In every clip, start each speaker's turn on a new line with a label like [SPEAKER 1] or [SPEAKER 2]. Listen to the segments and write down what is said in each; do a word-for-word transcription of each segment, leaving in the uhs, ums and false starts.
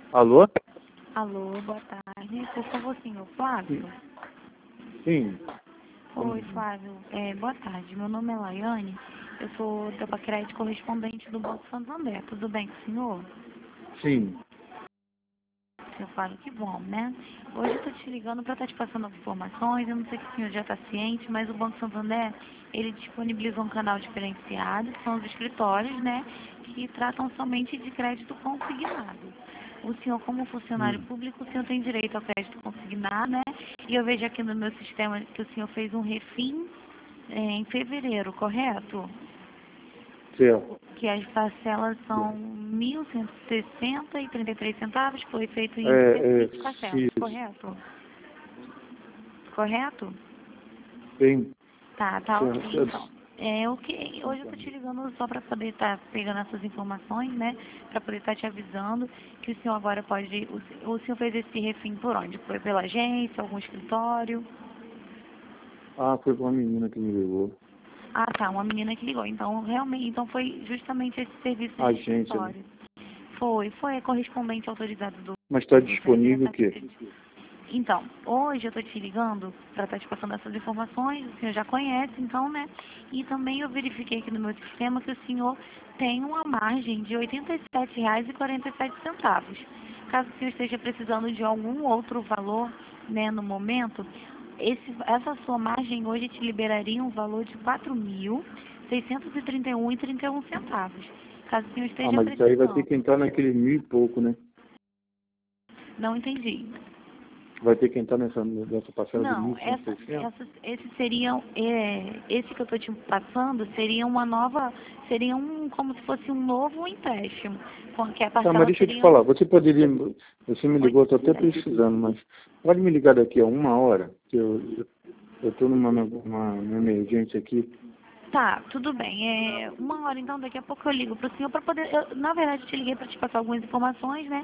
[SPEAKER 1] Alô?
[SPEAKER 2] Alô, boa tarde. Por favor, senhor Flávio?
[SPEAKER 1] Sim.
[SPEAKER 2] Oi, Flávio. É, boa tarde. Meu nome é Laiane. Eu sou da Pacrédito correspondente do Banco Santander. Tudo bem com o senhor?
[SPEAKER 1] Sim.
[SPEAKER 2] Senhor Flávio, que bom, né? Hoje eu estou te ligando para estar te passando as informações. Eu não sei se o senhor já está ciente, mas o Banco Santander, ele disponibiliza um canal diferenciado, que são os escritórios, né? Que tratam somente de crédito consignado. O senhor, como funcionário
[SPEAKER 1] Hum.
[SPEAKER 2] público, o senhor tem direito ao crédito consignado, né? E eu vejo aqui no meu sistema que o senhor fez um refim é, em fevereiro, correto?
[SPEAKER 1] Certo.
[SPEAKER 2] Que as parcelas são mil cento e sessenta e trinta e três centavos, foi feito em cento e
[SPEAKER 1] É, é,
[SPEAKER 2] vinte parcelas,
[SPEAKER 1] isso.
[SPEAKER 2] correto? Correto?
[SPEAKER 1] Tem.
[SPEAKER 2] Tá, tá ok, então.
[SPEAKER 1] Certo.
[SPEAKER 2] É, o que, hoje eu tô te ligando só para poder estar pegando essas informações, né? Para poder estar te avisando que o senhor agora pode. O, se- o senhor fez esse refim por onde? Foi pela agência, algum escritório?
[SPEAKER 1] Ah, foi uma menina que me ligou.
[SPEAKER 2] Ah, tá, uma menina que ligou. Então, realmente, então foi justamente esse serviço
[SPEAKER 1] A
[SPEAKER 2] de
[SPEAKER 1] agência, né?
[SPEAKER 2] escritório. Foi, foi a correspondente autorizada do
[SPEAKER 1] Mas está
[SPEAKER 2] do Ferreira
[SPEAKER 1] disponível o quê?
[SPEAKER 2] Pacred. Então, hoje eu tô te ligando para estar te passando essas informações, o senhor já conhece, então, né? E também eu verifiquei aqui no meu sistema que o senhor tem uma margem de oitenta e sete reais e quarenta e sete centavos. Caso o senhor esteja precisando de algum outro valor, né, no momento, esse, essa sua margem hoje te liberaria um valor de quatro mil seiscentos e trinta e um reais e trinta e um centavos. Caso o senhor
[SPEAKER 1] Ah,
[SPEAKER 2] esteja
[SPEAKER 1] mas isso aí vai ter
[SPEAKER 2] precisando.
[SPEAKER 1] que entrar naquele mil e pouco, né?
[SPEAKER 2] Não entendi.
[SPEAKER 1] Vai ter que entrar nessa, nessa parcela de
[SPEAKER 2] Não,
[SPEAKER 1] mil e
[SPEAKER 2] essa,
[SPEAKER 1] seiscentos?
[SPEAKER 2] essa, esse seriam, é, esse que eu estou te passando seria uma nova, seria um, como se fosse um novo empréstimo, com que a
[SPEAKER 1] Tá, mas
[SPEAKER 2] parcela
[SPEAKER 1] deixa eu te
[SPEAKER 2] seria
[SPEAKER 1] falar. Você poderia... Você me ligou, eu estou até
[SPEAKER 2] oitenta e sete.
[SPEAKER 1] precisando, mas pode me ligar daqui a uma hora, que eu eu estou numa, numa, numa emergência aqui.
[SPEAKER 2] Tá, tudo bem. É, uma hora então, daqui a pouco eu ligo para o senhor para poder, eu, na verdade, eu te liguei para te passar algumas informações, né?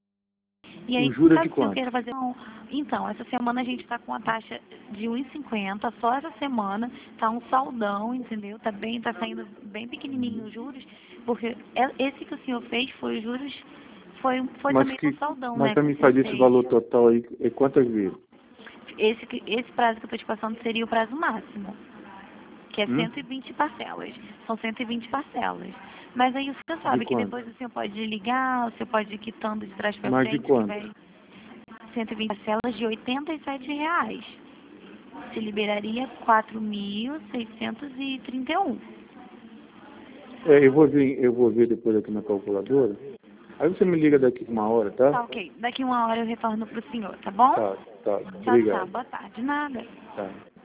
[SPEAKER 2] E
[SPEAKER 1] O
[SPEAKER 2] aí,
[SPEAKER 1] juro é de
[SPEAKER 2] caso o senhor
[SPEAKER 1] quanto?
[SPEAKER 2] queira fazer um... Então, essa semana a gente está com a taxa de um e cinquenta, só essa semana tá um saldão, entendeu? Tá bem, tá saindo bem pequenininho os juros, porque é- esse que o senhor fez foi os juros, foi, foi
[SPEAKER 1] Mas
[SPEAKER 2] também um
[SPEAKER 1] que,
[SPEAKER 2] saldão,
[SPEAKER 1] mas
[SPEAKER 2] né,
[SPEAKER 1] para
[SPEAKER 2] que o
[SPEAKER 1] me
[SPEAKER 2] senhor
[SPEAKER 1] fazer esse
[SPEAKER 2] fez.
[SPEAKER 1] valor total aí, é quantas vezes?
[SPEAKER 2] Esse, que- esse prazo que eu estou te passando seria o prazo máximo, que é
[SPEAKER 1] Hum?
[SPEAKER 2] cento e vinte parcelas. São cento e vinte parcelas. Mas aí o senhor
[SPEAKER 1] De
[SPEAKER 2] sabe que
[SPEAKER 1] quanto?
[SPEAKER 2] depois o senhor pode ligar, o senhor pode ir quitando de trás para
[SPEAKER 1] Mais de
[SPEAKER 2] frente, que
[SPEAKER 1] quanto?
[SPEAKER 2] vai cento e vinte parcelas de oitenta e sete reais. Se liberaria quatro mil seiscentos e trinta e um.
[SPEAKER 1] É, eu vou ver, eu vou ver depois aqui na calculadora. Aí você me liga daqui uma hora, tá?
[SPEAKER 2] Tá ok. Daqui uma hora eu retorno pro senhor, tá bom?
[SPEAKER 1] Tá, tá.
[SPEAKER 2] Tchau, tchau.
[SPEAKER 1] Obrigado.
[SPEAKER 2] Boa tarde. Nada.
[SPEAKER 1] Tá.